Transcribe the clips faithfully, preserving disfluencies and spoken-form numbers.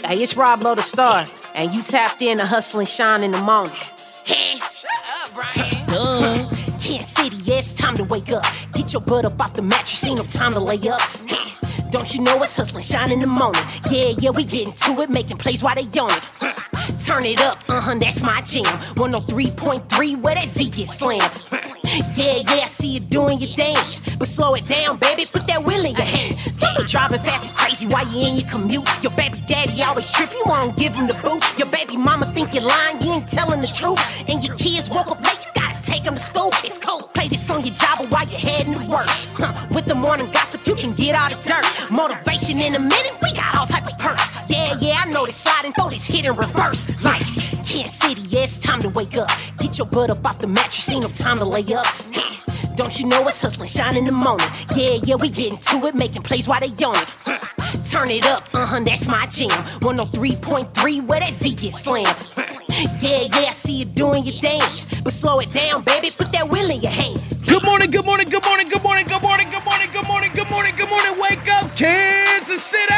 Hey, it's Rob Lowe the Star, and you tapped in to Hustle and Shine in the morning. Hey, shut up, Brian. Duh. Kansas City, yeah, it's time to wake up. Get your butt up off the mattress, ain't no time to lay up. Hey, don't you know it's Hustle and Shine in the morning? Yeah, yeah, we getting to it, making plays while they on it. Turn it up, uh-huh, that's my jam. one oh three point three, where that Z get slammed. Yeah, yeah, I see you doing your dance, but slow it down, baby, put that wheel in your hand. Don't be driving fast and crazy while you in your commute. Your baby daddy always trip, you won't give him the boot. Your baby mama think you're lying, you ain't telling the truth. And your kids woke up late, you gotta take them to school. It's cold, play this on your job while you're heading to work. Huh, with the morning gossip, you can get out of dirt. Motivation in a minute, we got all type of perks. Yeah, yeah, I know this sliding, throw this hit in reverse. Like Kansas City, yeah, it's time to wake up. Get your butt up off the mattress, ain't no time to lay up. Hey, don't you know it's Hustle and Shine in the morning? Yeah, yeah, we getting to it, making plays while they on it. Turn it up, uh-huh, that's my jam. one oh three point three, where that Z get slammed. Yeah, yeah, I see you doing your dance, but slow it down, baby, put that wheel in your hand. Good morning, good morning, good morning, good morning, good morning, good morning, good morning, good morning, good morning. Wake up, Kansas City!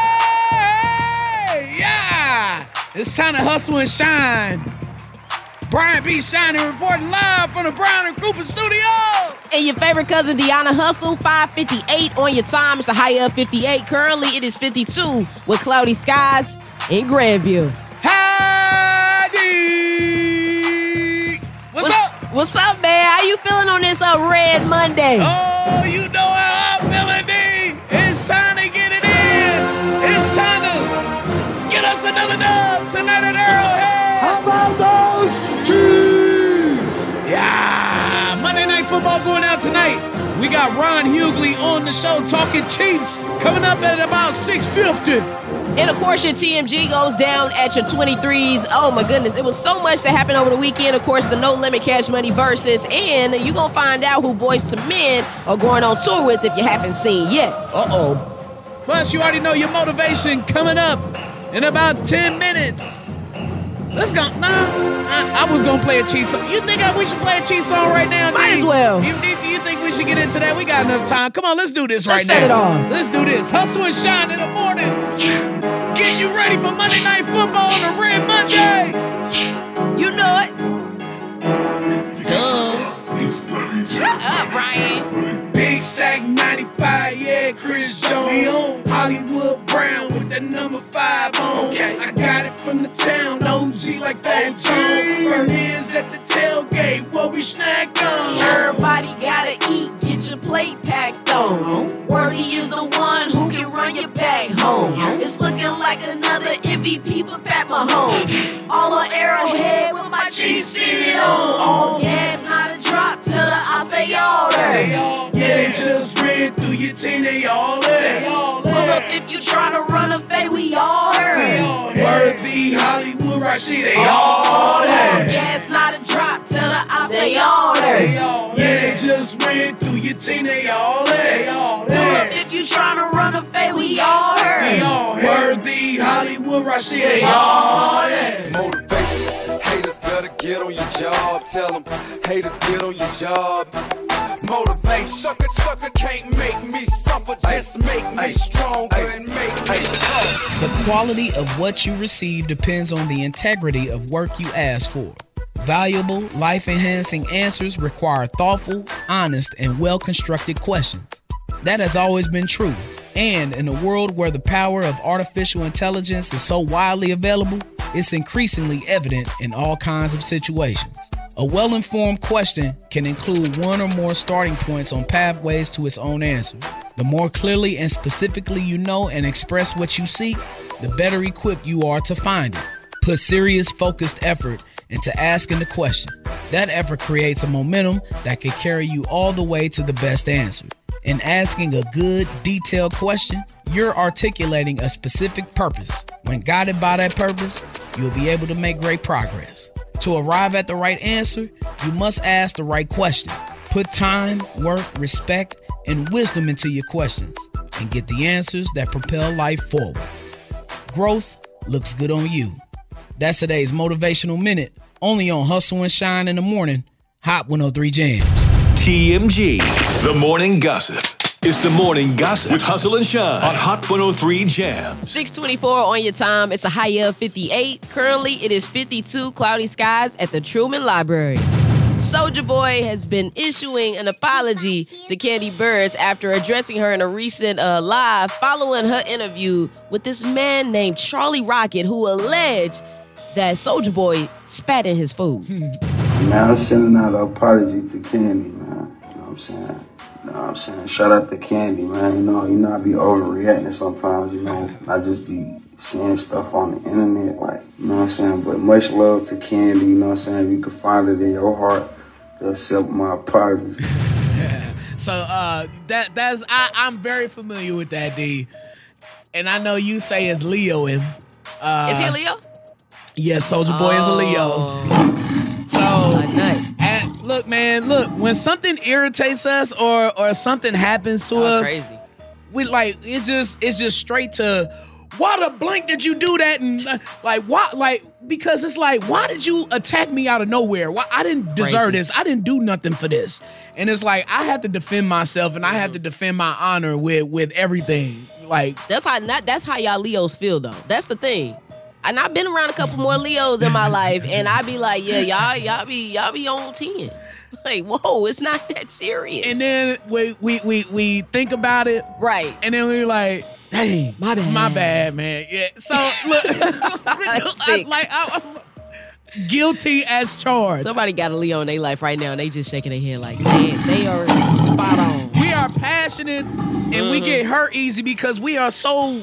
Yeah! It's time to hustle and shine. Brian B. Shining reporting live from the Brown and Cooper studio. And your favorite cousin, Deanna Hustle, five fifty-eight on your time. It's a high of fifty-eight. Currently, it is fifty-two with cloudy skies in Grandview. Howdy! What's, What's up? What's up, man? How you feeling on this uh, Red Monday? Oh, you know how I'm feeling, D. It's time to get it in. It's time to get us another dub tonight at Arrowhead. How about those two? Yeah, Monday Night Football going out tonight. We got Ron Hughley on the show talking Chiefs coming up at about six fifty. And, of course, your T M G goes down at your twenty-threes. Oh, my goodness. It was so much that happened over the weekend. Of course, the No Limit Cash Money Versus. And you're going to find out who Boys to Men are going on tour with if you haven't seen yet. Uh-oh. Plus, you already know your motivation coming up in about ten minutes. Let's go. Nah, I, I was going to play a cheat song. You think I, we should play a cheat song right now? Might D? as well. You, do you think we should get into that? We got enough time. Come on, let's do this Let's right set now. it on. Let's do this. Hustle and shine in the morning. Get you ready for Monday Night Football on a Red Monday. You know it. Duh. Shut up, Brian. Big Sack ninety-five, yeah, Chris Jones. Hollywood Brown with that number five on. Okay. I got it from the town, O G like Fat Tone. Burniers at the tailgate, what we snack on. Everybody gotta eat, get your plate packed on. Worthy is the one who can run you back home. It's looking like another M V P for Pat Mahomes. All on Arrowhead with my Chiefs fitted on. All gas, not a drop till the off they order. Yeah, they just ran through your team, they all there. Pull up if you tryna run a fade, we all heard. Worthy, Hollywood, Rashid, they all All there. gas, not a drop till the off they order. Yeah, they just ran through your team, they all there. Pull up if you tryna run a fade, we all heard. Worthy, Hollywood, Rashid, they all there. Motivation. Haters better get on your job. Tell them haters get on your job. Motivation. Sucker, sucker can't make me suffer. Just make me stronger and make me tough. The quality of what you receive depends on the integrity of work you ask for. Valuable, life-enhancing answers require thoughtful, honest, and well-constructed questions. That has always been true. And in a world where the power of artificial intelligence is so widely available, it's increasingly evident in all kinds of situations. A well-informed question can include one or more starting points on pathways to its own answer. The more clearly and specifically you know and express what you seek, the better equipped you are to find it. Put serious, focused effort into asking the question. That effort creates a momentum that can carry you all the way to the best answer. In asking a good, detailed question, you're articulating a specific purpose. When guided by that purpose, you'll be able to make great progress. To arrive at the right answer, you must ask the right question. Put time, work, respect, and wisdom into your questions and get the answers that propel life forward. Growth looks good on you. That's today's Motivational Minute, only on Hustle and Shine in the Morning, Hot one oh three Jams. T M G, The Morning Gossip. It's the morning gossip with Hustle and Shine on Hot one oh three Jam. six twenty-four on your time. It's a high of fifty-eight. Currently, it is fifty-two cloudy skies at the Truman Library. Soulja Boy has been issuing an apology to Kandi Burruss after addressing her in a recent uh, live following her interview with this man named Charlie Rocket, who alleged that Soulja Boy spat in his food. Man, I'm sending out an apology to Kandi, man. You know what I'm saying? You know what I'm saying? Shout out to Kandi, man. You know, you know I be overreacting sometimes, you know. I just be seeing stuff on the internet, like, you know what I'm saying? But much love to Kandi, you know what I'm saying? If you can find it in your heart, to accept my apology. Yeah. So uh, that that's I, I'm very familiar with that, D. And I know you say it's Leo and uh, Is he a Leo? Yes, Soulja Boy is a Leo. So, and look, man, look, when something irritates us or or something happens to Oh, us, crazy. we like it's just it's just straight to why the blank did you do that? And uh, like why like because it's like why did you attack me out of nowhere? Why I didn't deserve Crazy. this. I didn't do nothing for this. And it's like I have to defend myself and I have to defend my honor with with everything. Like That's how not that's how y'all Leos feel though. That's the thing. And I've been around a couple more Leos in my life, and I be like, yeah, y'all, y'all be, y'all be on ten. Like, whoa, it's not that serious. and then we we we we think about it. right. And then we like, dang, My bad. my bad, man. Yeah. So look, I, sick. like I, I'm guilty as charged. Somebody got a Leo in their life right now, and they just shaking their head like, man, they are spot on. We are passionate, and we get hurt easy because we are so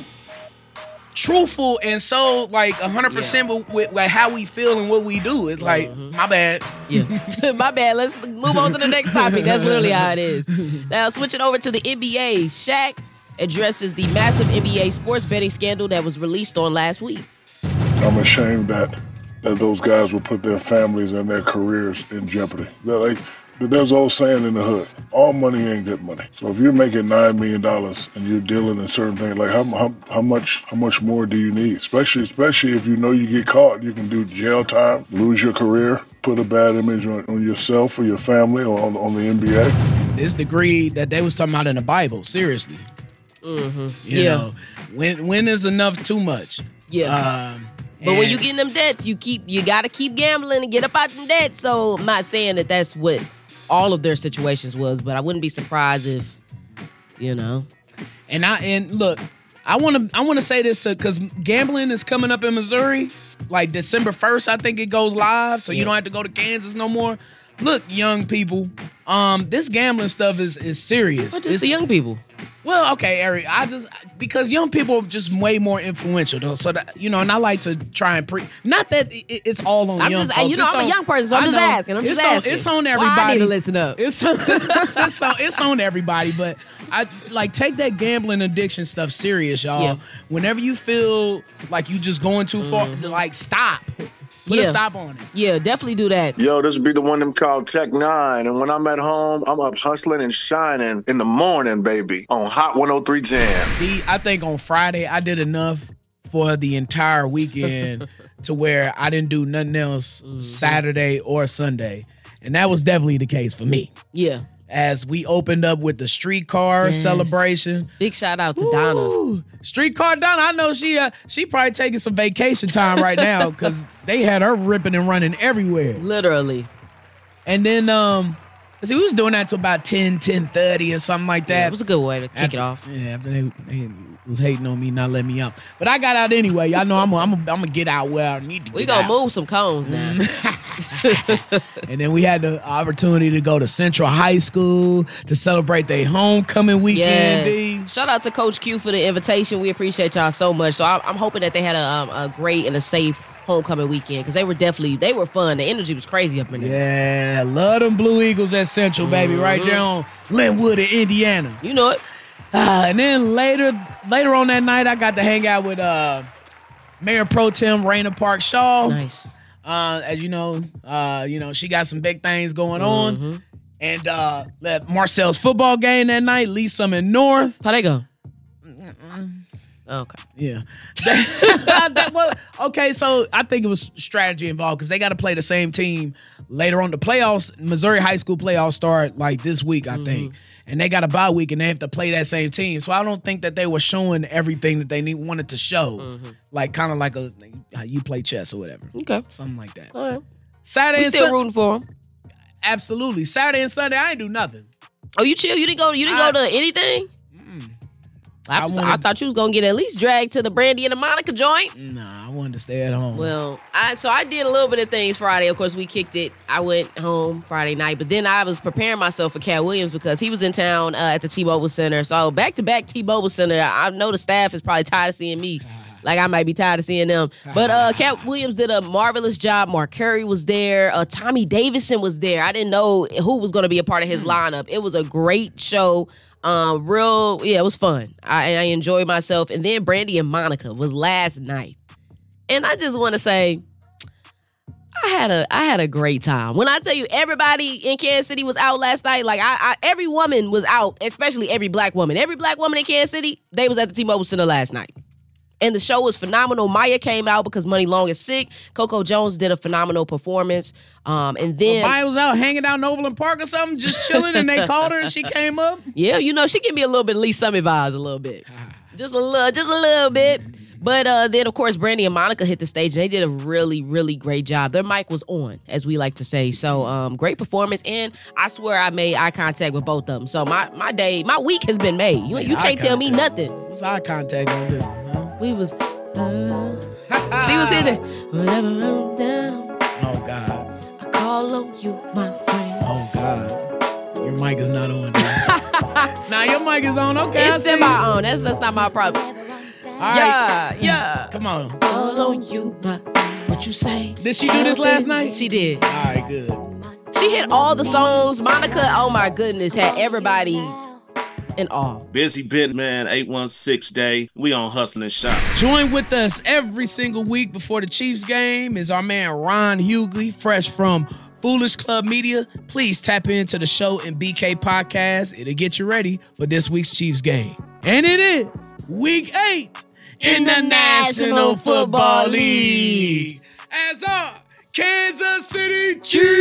truthful and so like one hundred percent with, with like how we feel and what we do. It's like, my bad. Yeah. My bad. Let's move on to the next topic. That's literally how it is. Now, switching over to the N B A, Shaq addresses the massive N B A sports betting scandal that was released on last week. I'm ashamed that that those guys will put their families and their careers in jeopardy. They're like, there's an old saying in the hood, all money ain't good money. So if you're making nine million dollars and you're dealing in certain things, like how, how how much how much more do you need? Especially especially if you know you get caught, you can do jail time, lose your career, put a bad image on, on yourself or your family or on, on the N B A. This the greed that they was talking about in the Bible. Seriously. Mm-hmm. You Yeah. know, when when is enough too much? Yeah. Um, But when and- you get in them debts, you keep you gotta keep gambling and get up out them debts. So I'm not saying that that's what all of their situations was, but I wouldn't be surprised if, you know. And I and look, I want to I want to say this because gambling is coming up in Missouri, like December first. I think it goes live, so you don't have to go to Kansas no more. Look, young people, um, this gambling stuff is is serious. But just It's- the young people. Well, okay, Eric. I just because young people are just way more influential, though. So that you know, and I like to try and pre. Not that it, it's all on I'm young just, folks. you know, It's I'm on- a young person, so I'm I just know. asking. I'm it's just on, asking. It's on Why everybody. I need to listen up. It's on, it's on. It's on everybody. But I like take that gambling addiction stuff serious, y'all. Yeah. Whenever you feel like you just going too far, like stop. Put Yeah. a stop on it. Yeah, definitely do that. Yo, this be the one them called Tech Nine. And when I'm at home, I'm up hustling and shining in the morning, baby, on Hot one oh three Jam. See, I think on Friday I did enough for the entire weekend to where I didn't do nothing else Saturday or Sunday. And that was definitely the case for me. Yeah. As we opened up with the streetcar Yes. celebration. Big shout out to Donna. Ooh, streetcar Donna, I know she uh, she probably taking some vacation time right now because they had her ripping and running everywhere. Literally. And then um, see, we was doing that to about ten, ten thirty or something like that. Yeah, it was a good way to kick After- it off. Yeah, after they, they was hating on me not letting me out. But I got out anyway. Y'all know I'm I'm I'm gonna get out where I need to We get gonna out. move some cones now. And then we had the opportunity to go to Central High School to celebrate their homecoming weekend. D. Yes. Shout out to Coach Q for the invitation. We appreciate y'all so much. So I, I'm hoping that they had a, um, a great and a safe homecoming weekend because they were definitely they were fun. The energy was crazy up in there. Yeah, love them Blue Eagles at Central, baby, right there on Linwood in Indiana. You know it. Uh, and then later later on that night, I got to hang out with uh, Mayor Pro Tem Raina Park Shaw. Nice. Uh, as you know, uh, you know she got some big things going on. And uh, let Marcel's football game that night, Lee Summit North. How they go? Okay. Yeah. That was- okay, so I think it was strategy involved because they got to play the same team later on. The playoffs, Missouri high school playoffs start like this week, I think. and they got a bye week and they have to play that same team. So I don't think that they were showing everything that they need, wanted to show. Mm-hmm. Like kind of like a how you play chess or whatever. Okay. Something like that. All right. Saturday we and still Sun- rooting for them. Absolutely. Saturday and Sunday, I ain't do nothing. Oh, you chill? You didn't go? You didn't I, go to anything? Mm-mm. I, I, was, wanted, I thought you was gonna get at least dragged to the Brandy and the Monica joint. Nah, I wanted to stay at home. Well, I so I did a little bit of things Friday. Of course, we kicked it. I went home Friday night, but then I was preparing myself for Cat Williams because he was in town uh, at the T-Mobile Center. So back to back T-Mobile Center. I know the staff is probably tired of seeing me. Like I might be tired of seeing them. But uh, Cat Williams did a marvelous job. Mark Curry was there. Uh, Tommy Davidson was there. I didn't know who was going to be a part of his lineup. It was a great show. Um, real, yeah, it was fun. I, I enjoyed myself. And then Brandy and Monica was last night. And I just want to say, I had a I had a great time. When I tell you everybody in Kansas City was out last night, like I, I every woman was out, especially every black woman. Every black woman in Kansas City, they was at the T-Mobile Center last night. And the show was phenomenal. Maya came out because Money Long is sick. Coco Jones did a phenomenal performance. Um, and then well, Maya was out hanging out in Overland Park or something, just chilling, and they called her and she came up. Yeah, you know, she gave me a little bit Lee Summit vibes a little bit. Just a little, just a little bit. But uh, then, of course, Brandy and Monica hit the stage, and they did a really, really great job. Their mic was on, as we like to say. So, um, great performance, and I swear I made eye contact with both of them. So, my my day, my week has been made. You, you can't tell me nothing. What's eye contact on this? Huh? We was, uh, she was in there. Whenever I'm down, oh, God. I call on you, my friend. Oh, God. Your mic is not on. Now, your mic is on. Okay, it's semi-on. That's, that's not my problem. All yeah, right. yeah. Come on. All on you, my, what you say? Did she do this last night? She did. All right, good. She hit all the songs. Monica, oh my goodness, had everybody in awe. Busy bit, man, eight one six day. We on Hustling and Shop. Join with us every single week before the Chiefs game is our man Ron Hughley, fresh from Foolish Club Media. Please tap into the show and B K Podcast. It'll get you ready for this week's Chiefs game. And it is week eight in the National Football League as our Kansas City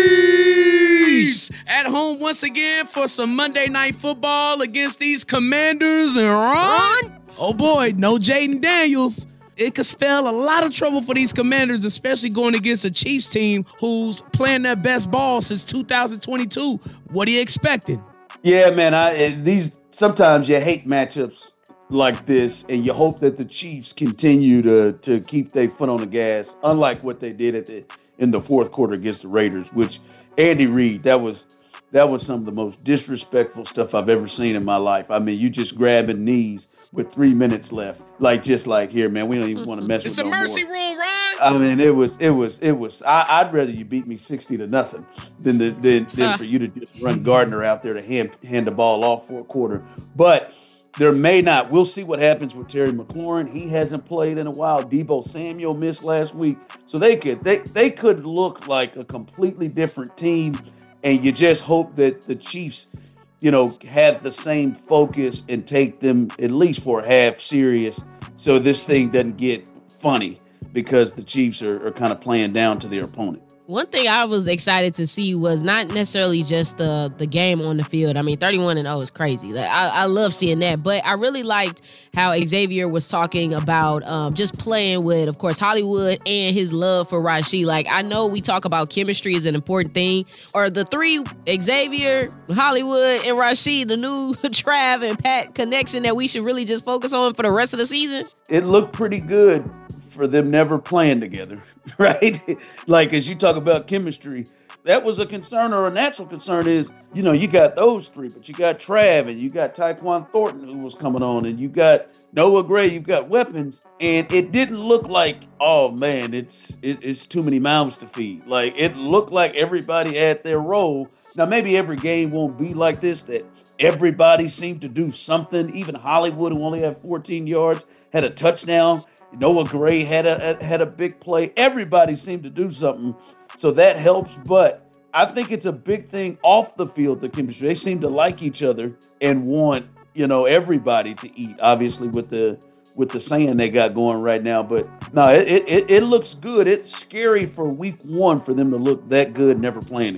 Chiefs at home once again for some Monday Night Football against these Commanders and Ron. Oh boy, no Jaden Daniels. It could spell a lot of trouble for these Commanders, especially going against a Chiefs team who's playing their best ball since two thousand twenty-two. What are you expecting? Yeah, man. I these sometimes you hate matchups like this, and you hope that the Chiefs continue to to keep their foot on the gas, unlike what they did at the in the fourth quarter against the Raiders. Which Andy Reid, that was that was some of the most disrespectful stuff I've ever seen in my life. I mean, you just grabbing knees with three minutes left, like just like here, man. We don't even want to mess it's with. It's a no mercy more. rule, Ron. I mean, it was, it was, it was. I, I'd rather you beat me sixty to nothing than the, than, than for you to just run Gardner out there to hand hand the ball off for a quarter. But there may not. We'll see what happens with Terry McLaurin. He hasn't played in a while. Deebo Samuel missed last week, so they could they they could look like a completely different team. And you just hope that the Chiefs, you know, have the same focus and take them at least for a half serious, so this thing doesn't get funny because the Chiefs are, are kind of playing down to their opponent. One thing I was excited to see was not necessarily just the the game on the field. I mean, thirty-one and oh is crazy. Like, I, I love seeing that. But I really liked how Xavier was talking about um, just playing with, of course, Hollywood and his love for Rashee. Like, I know we talk about chemistry is an important thing. Or the three, Xavier, Hollywood, and Rashee, the new Trav and Pat connection that we should really just focus on for the rest of the season? It looked pretty good for them never playing together, right? Like, as you talk about chemistry, that was a concern, or a natural concern is, you know, you got those three, but you got Trav and you got Tyquan Thornton who was coming on, and you got Noah Gray, you've got weapons, and it didn't look like, oh man, it's it, it's too many mouths to feed. Like, it looked like everybody had their role. Now, maybe every game won't be like this, that everybody seemed to do something. Even Hollywood, who only had fourteen yards, had a touchdown. Noah Gray had a had a big play. Everybody seemed to do something, so that helps. But I think it's a big thing off the field, the chemistry. They seem to like each other and want, you know, everybody to eat. Obviously, with the with the saying they got going right now, but no, it it it looks good. It's scary for week one for them to look that good, never playing together.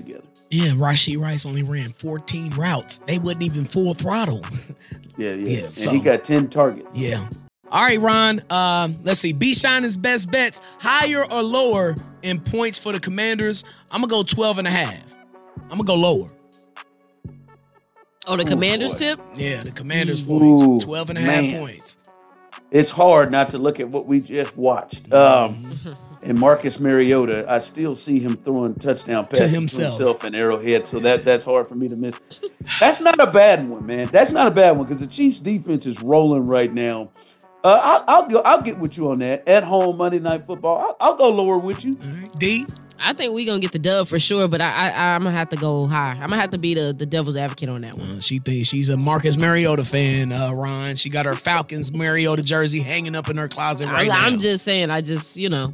Yeah, Rashee Rice only ran fourteen routes. They wasn't even full throttle. Yeah, yeah. Yeah, and so- he got ten targets. Yeah. All right, Ron. Um, let's see. B. Shining's best bets, higher or lower in points for the Commanders. I'm going to go twelve and a half. I'm going to go lower. Oh, the Commanders tip? Yeah, the Commanders' Ooh, points. twelve and a half man. points. It's hard not to look at what we just watched. Um, and Marcus Mariota, I still see him throwing touchdown passes to himself. himself in Arrowhead, so that that's hard for me to miss. That's not a bad one, man. That's not a bad one because the Chiefs' defense is rolling right now. Uh, I'll, I'll go. I'll get with you on that. At home Monday Night Football. I'll, I'll go lower with you. D. I think we're going to get the dub for sure, but I, I, I'm going to have to go high. I'm going to have to be the, the devil's advocate on that one. Uh, she thinks she's a Marcus Mariota fan, uh, Ron. She got her Falcons Mariota jersey hanging up in her closet right I, now. I'm just saying, I just, you know.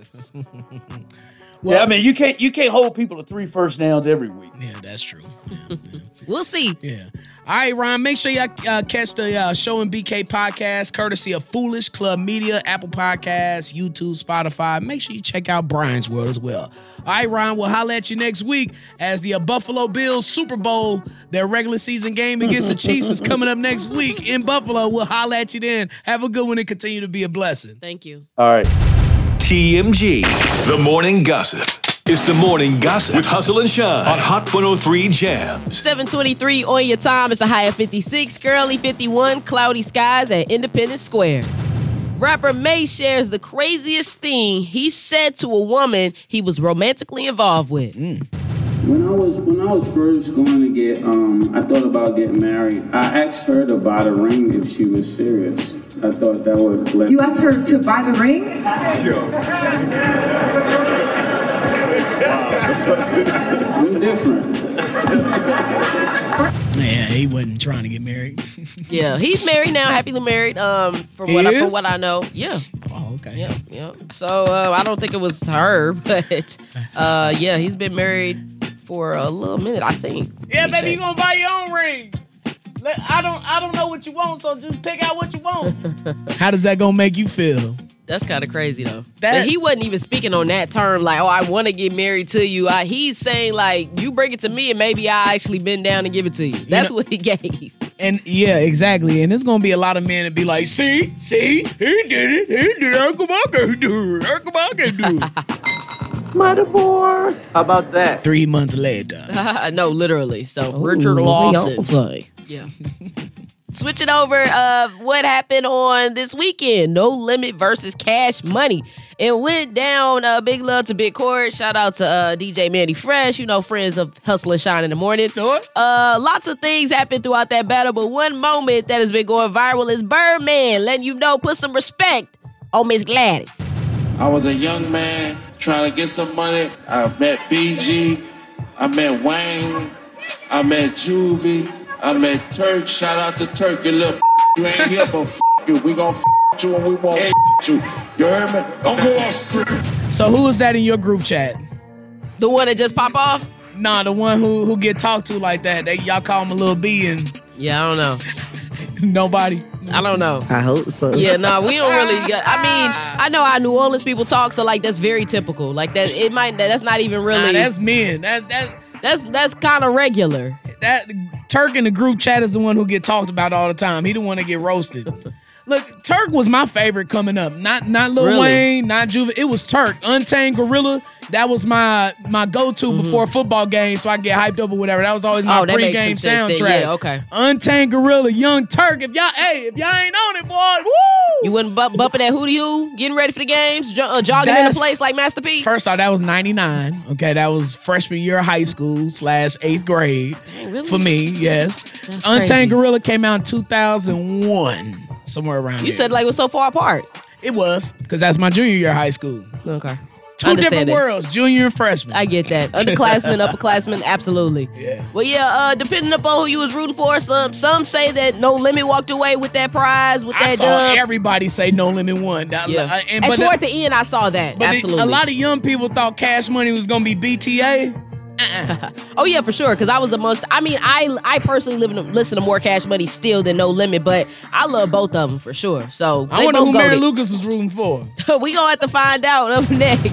Well, yeah, I mean, you can't you can't hold people to three first downs every week. Yeah, that's true. Yeah, yeah. We'll see. Yeah. All right, Ron, make sure y'all uh, catch the uh, Show and B K podcast, courtesy of Foolish Club Media, Apple Podcasts, YouTube, Spotify. Make sure you check out Brian's World as well. All right, Ron, we'll holler at you next week as the uh, Buffalo Bills Super Bowl, their regular season game against the Chiefs is coming up next week in Buffalo. We'll holler at you then. Have a good one and continue to be a blessing. Thank you. All right. T M G, The Morning Gossip. It's The Morning Gossip with Hustle and Shine on Hot one oh three Jams. seven twenty-three on your time. It's a high of fifty-six, currently fifty-one, cloudy skies at Independence Square. Rapper May shares the craziest thing he said to a woman he was romantically involved with. Mm. When I was when I was first going to get, um, I thought about getting married. I asked her to buy the ring if she was serious. I thought that would let. You asked her to buy the ring? I'm different. Yeah, he wasn't trying to get married. Yeah, he's married now, happily married. Um, from He what I, is? from what I know, yeah. Oh, okay. Yeah, yeah. So uh, I don't think it was her, but uh, yeah, he's been married for a little minute, I think. Yeah, baby, you gonna buy your own ring. Let- I don't I don't know what you want, so just pick out what you want. How does that gonna make you feel? That's kind of crazy though. That- but he wasn't even speaking on that term, like, oh, I want to get married to you. I, he's saying like, you bring it to me, and maybe I actually bend down and give it to you. That's know- what he gave. And yeah, exactly. And there's gonna be a lot of men that be like, see, see, he did it, he did it, Uncle Mark can do it, Uncle Mark can do it. My divorce. How about that? Three months later. No, literally. So Richard Lawson. Yeah. Switching over, uh, what happened on this weekend? No Limit versus Cash Money. It went down. Uh, big love to Big Court. Shout out to uh, D J Manny Fresh, you know, friends of Hustle and Shine in the morning. Uh, lots of things happened throughout that battle, but one moment that has been going viral is Birdman letting you know, put some respect on Miss Gladys. I was a young man trying to get some money. I met B G. I met Wayne. I met Juvie. I met Turk. Shout out to Turk. You little you ain't here, but f you. We gon' f you and we won't f you. You heard me? Don't go off script. So who is that in your group chat? The one that just pop off? Nah, the one who who get talked to like that. They y'all call him a little B and Yeah, I don't know. nobody. I don't know. I hope so. Yeah, no, we don't really get. I mean, I know how New Orleans people talk, so like that's very typical. Like that, it might. That's not even really. Nah, that's men. That that that's that's kind of regular. that Turk in the group chat is the one who get talked about all the time. He the one that get roasted. Look, Turk was my favorite coming up. Not not Lil Really? Wayne, not Juve. It was Turk. Untamed Gorilla. That was my my go-to Mm-hmm. before a football game, so I get hyped up or whatever. That was always my Oh, that makes pregame some sense soundtrack. then. Yeah, okay. Untamed Gorilla, Young Turk. If y'all, hey, if y'all ain't on it, boy, woo! You wasn't bu- bumping that hootie hoo, getting ready for the games, jo- uh, jogging in That's- the place like Master P. First off, that was ninety-nine. Okay, that was freshman year of high school slash eighth grade. Dang, really? For me, yes. That's Untamed crazy. Gorilla came out in two thousand one, somewhere around You there. said like it was so far apart. It was, because that's my junior year of high school. Okay. Two Understand different it. worlds, junior and freshman. I get that. Underclassmen, upperclassmen, absolutely. Yeah. Well, yeah, uh, depending upon who you was rooting for, some some say that No Limit walked away with that prize, with I that saw dub. everybody say No Limit won. That- Yeah. uh, And, and, but toward the, the end, I saw that. but the- Absolutely. a lot of young people thought Cash Money was going to be B T A. Oh yeah, for sure. Because I was amongst. I mean, I I personally live in, listen to more Cash Money still than No Limit, but I love both of them for sure. So I they wonder both who Mary goated. Lucas was rooting for. We gonna have to find out up next.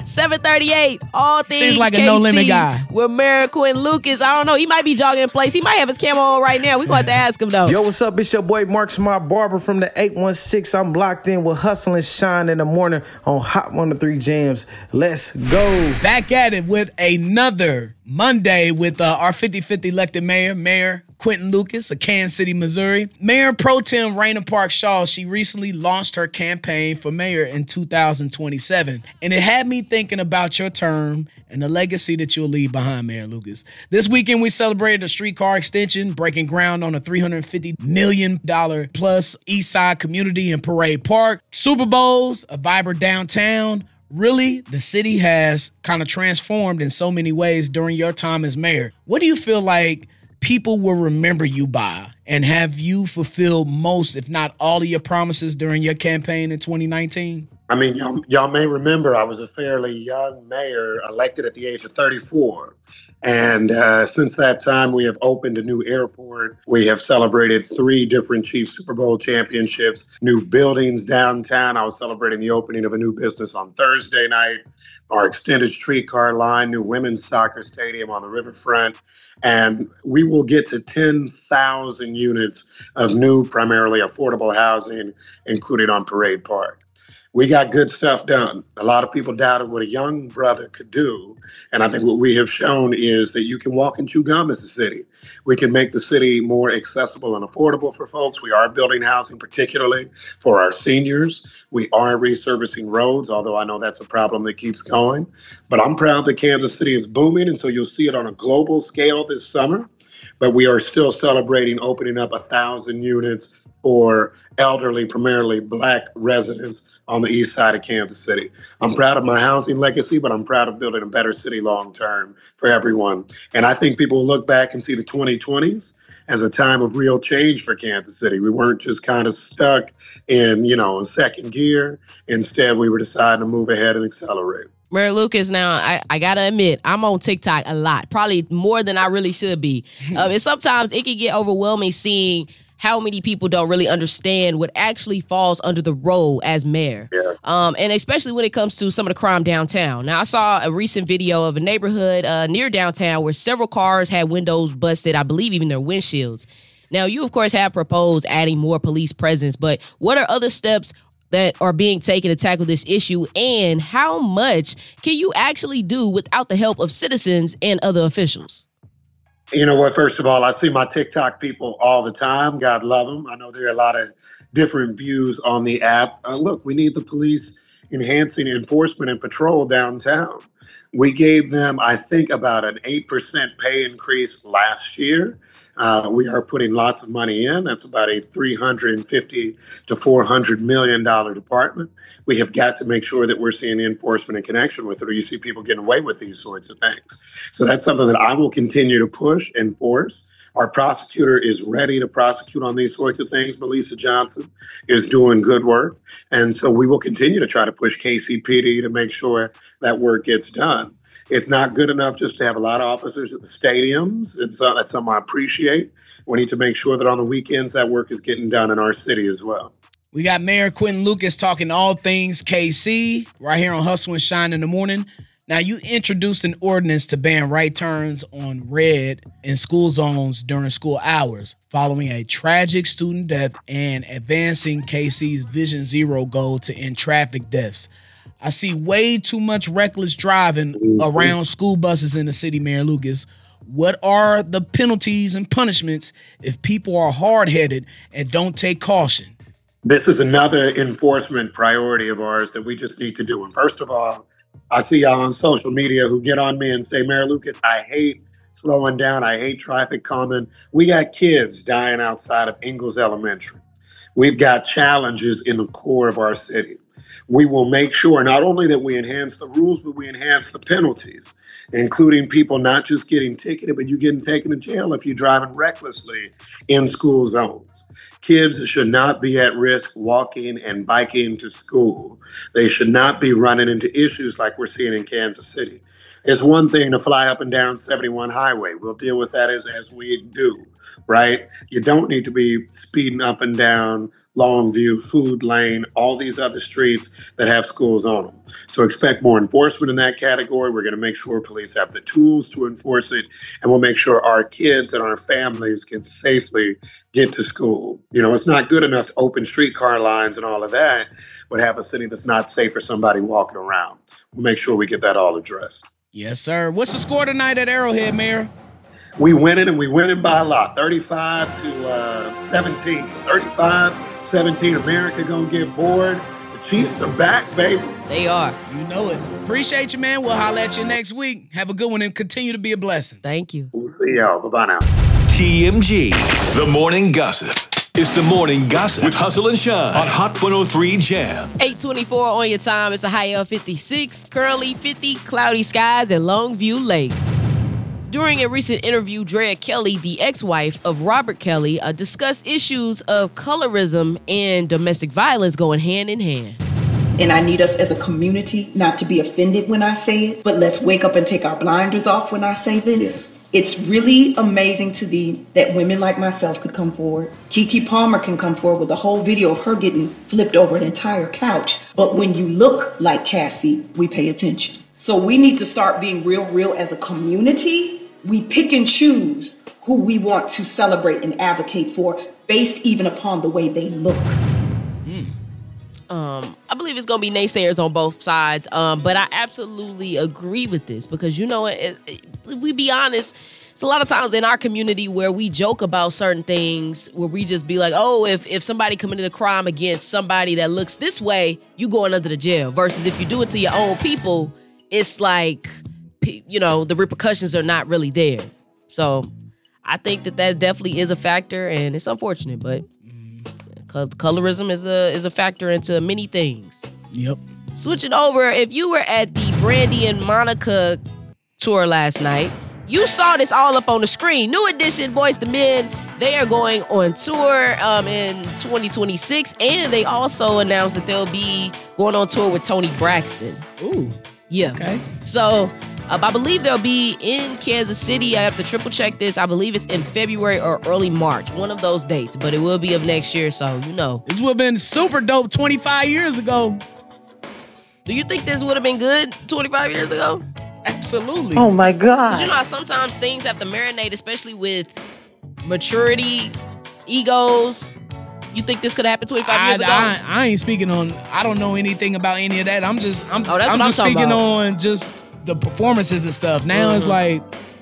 seven thirty-eight, all things Seems like a K C no limit guy. With Mayor Quentin Lucas. I don't know. He might be jogging in place. He might have his camo on right now. We're going to have to ask him, though. Yo, what's up? It's your boy Mark Smart Barber from the eight one six. I'm locked in with Hustle and Shine in the morning on Hot one oh three Jams. Let's go. Back at it with another Monday with uh, our fifty-fifth elected mayor, Mayor Quentin Lucas of Kansas City, Missouri. Mayor Pro Tem Raina Park Shaw, she recently launched her campaign for mayor in two thousand twenty-seven. And it had me thinking about your term and the legacy that you'll leave behind, Mayor Lucas. This weekend, we celebrated a streetcar extension, breaking ground on a three hundred fifty million dollars plus East Side community in Parade Park. Super Bowls, a vibrant downtown. Really, the city has kind of transformed in so many ways during your time as mayor. What do you feel like people will remember you by? And have you fulfilled most, if not all, of your promises during your campaign in twenty nineteen? I mean, y'all, y'all may remember I was a fairly young mayor, elected at the age of thirty-four. And uh, since that time, we have opened a new airport. We have celebrated three different Chiefs Super Bowl championships, new buildings downtown. I was celebrating the opening of a new business on Thursday night, our extended streetcar line, new women's soccer stadium on the riverfront. And we will get to ten thousand units of new, primarily affordable housing, including on Parade Park. We got good stuff done. A lot of people doubted what a young brother could do. And I think what we have shown is that you can walk and chew gum as a city. We can make the city more accessible and affordable for folks. We are building housing, particularly for our seniors. We are resurfacing roads, although I know that's a problem that keeps going. But I'm proud that Kansas City is booming, and so you'll see it on a global scale this summer. But we are still celebrating opening up a thousand units for elderly, primarily Black residents on the east side of Kansas City. I'm proud of my housing legacy, but I'm proud of building a better city long term for everyone. And I think people will look back and see the twenty twenties as a time of real change for Kansas City. We weren't just kind of stuck in, you know, in second gear. Instead, we were deciding to move ahead and accelerate. Mayor Lucas, now, I, I got to admit, I'm on TikTok a lot, probably more than I really should be. um, and sometimes it can get overwhelming seeing how many people don't really understand what actually falls under the role as mayor. Yeah. Um, and especially when it comes to some of the crime downtown. Now, I saw a recent video of a neighborhood uh, near downtown where several cars had windows busted, I believe even their windshields. Now, you, of course, have proposed adding more police presence, but what are other steps that are being taken to tackle this issue, and how much can you actually do without the help of citizens and other officials? You know what? First of all, I see my TikTok people all the time. God love them. I know there are a lot of different views on the app. Uh, look, we need the police enhancing enforcement and patrol downtown. We gave them, I think, about an eight percent pay increase last year. Uh, we are putting lots of money in. That's about a three hundred fifty to four hundred million dollars department. We have got to make sure that we're seeing the enforcement in connection with it, or you see people getting away with these sorts of things. So that's something that I will continue to push and force. Our prosecutor is ready to prosecute on these sorts of things. Melissa Johnson is doing good work. And so we will continue to try to push K C P D to make sure that work gets done. It's not good enough just to have a lot of officers at the stadiums. It's, uh, that's something I appreciate. We need to make sure that on the weekends that work is getting done in our city as well. We got Mayor Quentin Lucas talking all things K C right here on Hustle and Shine in the morning. Now, you introduced an ordinance to ban right turns on red in school zones during school hours, following a tragic student death and advancing K C's Vision Zero goal to end traffic deaths. I see way too much reckless driving mm-hmm. around school buses in the city, Mayor Lucas. What are the penalties and punishments if people are hard-headed and don't take caution? This is another enforcement priority of ours that we just need to do. And first of all, I see y'all on social media who get on me and say, Mayor Lucas, I hate slowing down. I hate traffic calming. We got kids dying outside of Ingalls Elementary. We've got challenges in the core of our city. We will make sure not only that we enhance the rules, but we enhance the penalties, including people not just getting ticketed, but you getting taken to jail if you're driving recklessly in school zones. Kids should not be at risk walking and biking to school. They should not be running into issues like we're seeing in Kansas City. It's one thing to fly up and down seventy-one highway. We'll deal with that as, as we do, right? You don't need to be speeding up and down Longview, Food Lane, all these other streets that have schools on them. So expect more enforcement in that category. We're going to make sure police have the tools to enforce it, and we'll make sure our kids and our families can safely get to school. You know, it's not good enough to open streetcar lines and all of that, but have a city that's not safe for somebody walking around. We'll make sure we get that all addressed. Yes, sir. What's the score tonight at Arrowhead, Mayor? We winning, and we winning by a lot, thirty-five to uh, seventeen. thirty-five seventeen, America gonna get bored. The Chiefs are back, baby. They are. You know it. Appreciate you, man. We'll holler at you next week. Have a good one and continue to be a blessing. Thank you. We'll see y'all. Bye-bye now. T M G, The Morning Gossip. It's The Morning Gossip with Hustle and Shine on Hot one oh three Jam. eight twenty-four on your time. It's a high of fifty-six. Currently fifty, cloudy skies at Longview Lake. During a recent interview, Drea Kelly, the ex-wife of Robert Kelly, uh, discussed issues of colorism and domestic violence going hand in hand. And I need us as a community not to be offended when I say it, but let's wake up and take our blinders off when I say this. Yes. It's really amazing to me that women like myself could come forward. Keke Palmer can come forward with a whole video of her getting flipped over an entire couch. But when you look like Cassie, we pay attention. So we need to start being real, real as a community. We pick and choose who we want to celebrate and advocate for based even upon the way they look. Mm. Um, I believe it's going to be naysayers on both sides, um, but I absolutely agree with this because, you know, it, it, we be honest, it's a lot of times in our community where we joke about certain things where we just be like, oh, if, if somebody committed a crime against somebody that looks this way, you going under the jail. Versus if you do it to your own people, it's like, you know, the repercussions are not really there. So I think that that definitely is a factor, and it's unfortunate, but colorism is a is a factor into many things. Yep. Switching over, if you were at the Brandy and Monica tour last night, you saw this all up on the screen. New Edition, Boyz two Men, they are going on tour um, in twenty twenty-six, and they also announced that they'll be going on tour with Toni Braxton. Ooh. Yeah. Okay. So uh, I believe they'll be in Kansas City. I have to triple check this. I believe it's in February or early March, one of those dates, but it will be of next year, so you know. This would have been super dope twenty-five years ago. Do you think this would have been good twenty-five years ago? Absolutely. Oh my God. You know how sometimes things have to marinate, especially with maturity, egos. You think this could have happened twenty-five I, years ago? I, I ain't speaking on, I don't know anything about any of that. I'm just, I'm, oh, that's I'm what just I'm speaking about. on just the performances and stuff. Now Mm-hmm. it's like,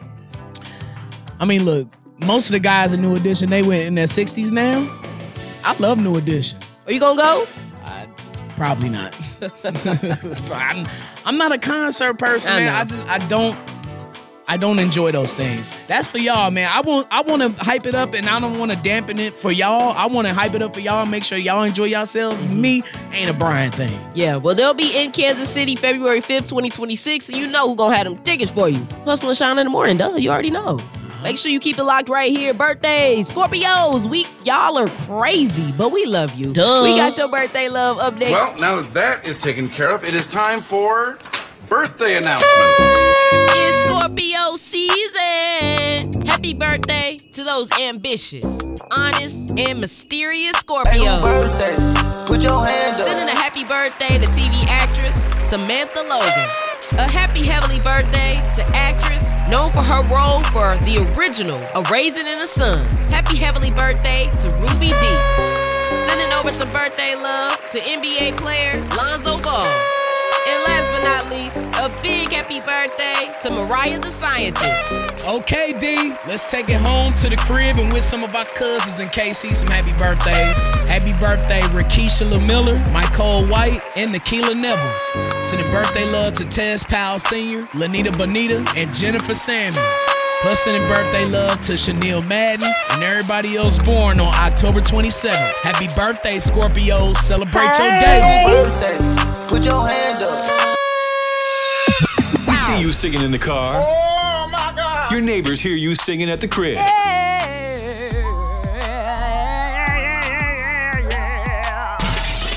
I mean, look, most of the guys in New Edition, they went in their sixties now. I love New Edition. Are you gonna go? I, probably not. I'm, I'm not a concert person, I man. know. I just, I don't, I don't enjoy those things. That's for y'all, man. I want I want to hype it up, and I don't want to dampen it for y'all. I want to hype it up for y'all, make sure y'all enjoy yourselves. Mm-hmm. Me, ain't a Brian thing. Yeah, well, they'll be in Kansas City February fifth, twenty twenty-six, and you know who gonna have them tickets for you. Hustle and Shine in the morning, duh. You already know. Make sure you keep it locked right here. Birthdays, Scorpios, we y'all are crazy, but we love you. Duh. We got your birthday love up next. Well, now that that is taken care of, it is time for birthday announcement. It's Scorpio season. Happy birthday to those ambitious, honest, and mysterious Scorpios. Birthday, put your hand up. Sending a happy birthday to T V actress Samantha Logan. A happy heavenly birthday to actress known for her role for the original A Raisin in the Sun. Happy heavenly birthday to Ruby D. Sending over some birthday love to N B A player Lonzo Ball. And last but not least, a big happy birthday to Mariah the Scientist. Okay, D, let's take it home to the crib and wish some of our cousins in K C some happy birthdays. Happy birthday, Rakesha LaMiller, Michael White, and Nikila Nevels. Sending birthday love to Tez Powell Senior, Lanita Bonita, and Jennifer Samuels. Plus sending birthday love to Chanel Madden and everybody else born on October twenty-seventh. Happy birthday, Scorpios. Celebrate your day. Birthday, put your hand up. We see you singing in the car. Oh my God. Your neighbors hear you singing at the crib.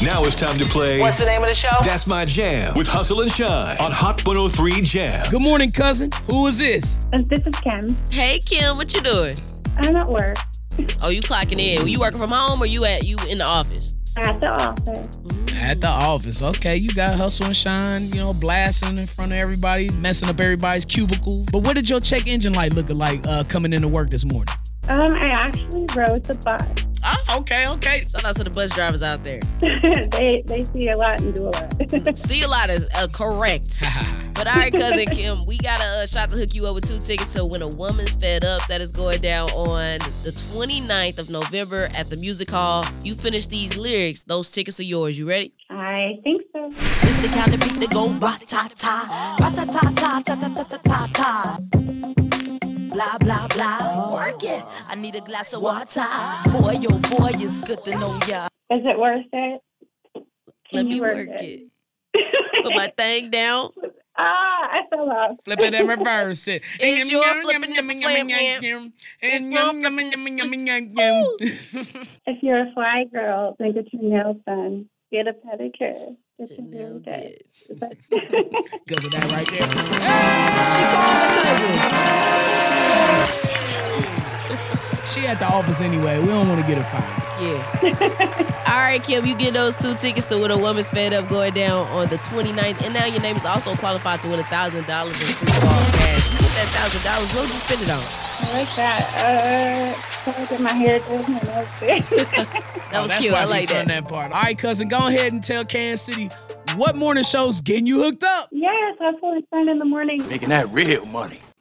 Now it's time to play. What's the name of the show? That's My Jam with Hustle and Shine on Hot one oh three Jam. Good morning, cousin. Who is this? This is Kim. Hey, Kim, what you doing? I'm at work. Oh, you clocking in. Were you working from home or you at you in the office? At the office. At the office. Okay, you got Hustle and Shine, you know, blasting in front of everybody, messing up everybody's cubicles. But what did your check engine light look like uh, coming into work this morning? Um, I actually rode the bus. Oh, okay, okay. Shout out to the bus drivers out there. they they see a lot and do a lot. See a lot is uh, correct. But all right, cousin Kim, we got a uh, shot to hook you up with two tickets to When a Woman's Fed Up. That is going down on the twenty-ninth of November at the Music Hall. You finish these lyrics, those tickets are yours. You ready? I think so. It's the kind of beat that go ba-ta-ta, ba-ta-ta-ta-ta-ta-ta-ta-ta. Blah, blah, blah, work it. I need a glass of water. Boy, oh boy, it's good to know ya. Is it worth it? Can Let me work work it. it. Put my thing down. Ah, I fell off. Flip it and reverse it. It's your flipping the flame, If you're a fly girl, then get your nails done. Get a pedicure. Get your hair done. Go with that right there. She at the office anyway. We don't want to get her fired. Yeah. All right, Kim, you get those two tickets to When a Woman's Fed Up going down on the twenty-ninth. And now your name is also qualified to win one thousand dollars in free ball cash. You get that one thousand dollars, what would you spend it on? I like that. Uh, so I get my hair done. My nails done. That was oh, that's cute. why I like she's that. on that part. All right, cousin, go ahead and tell Kansas City what morning show's getting you hooked up. Yes, Hustle and Shine in the morning. Making that real money.